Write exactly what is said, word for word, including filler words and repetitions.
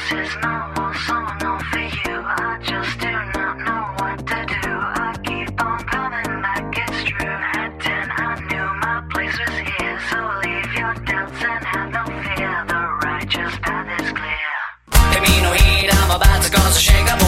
is not one song not for you. I just do not know what to do. I keep on coming back, it's true. At ten I knew my place was here. So leave your doubts and have no fear. The righteous path is clear. Hey, me no heed, I'm about to cause a shake up.